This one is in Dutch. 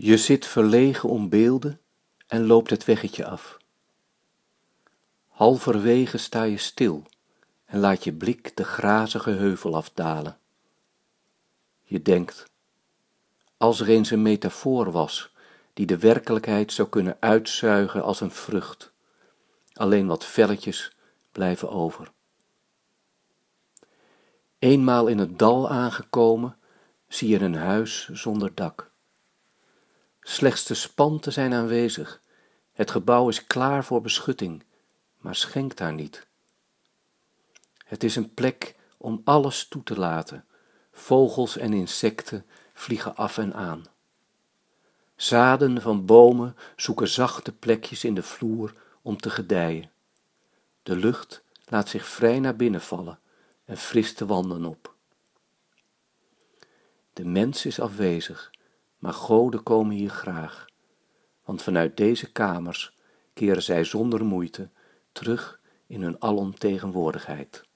Je zit verlegen om beelden en loopt het weggetje af. Halverwege sta je stil en laat je blik de grazige heuvel afdalen. Je denkt, als er eens een metafoor was die de werkelijkheid zou kunnen uitzuigen als een vrucht, alleen wat velletjes blijven over. Eenmaal in het dal aangekomen, zie je een huis zonder dak. Slechts de spanten zijn aanwezig, het gebouw is klaar voor beschutting, maar schenkt daar niet. Het is een plek om alles toe te laten, vogels en insecten vliegen af en aan. Zaden van bomen zoeken zachte plekjes in de vloer om te gedijen. De lucht laat zich vrij naar binnen vallen en frist de wanden op. De mens is afwezig, maar goden komen hier graag, want vanuit deze kamers keren zij zonder moeite terug in hun alomtegenwoordigheid.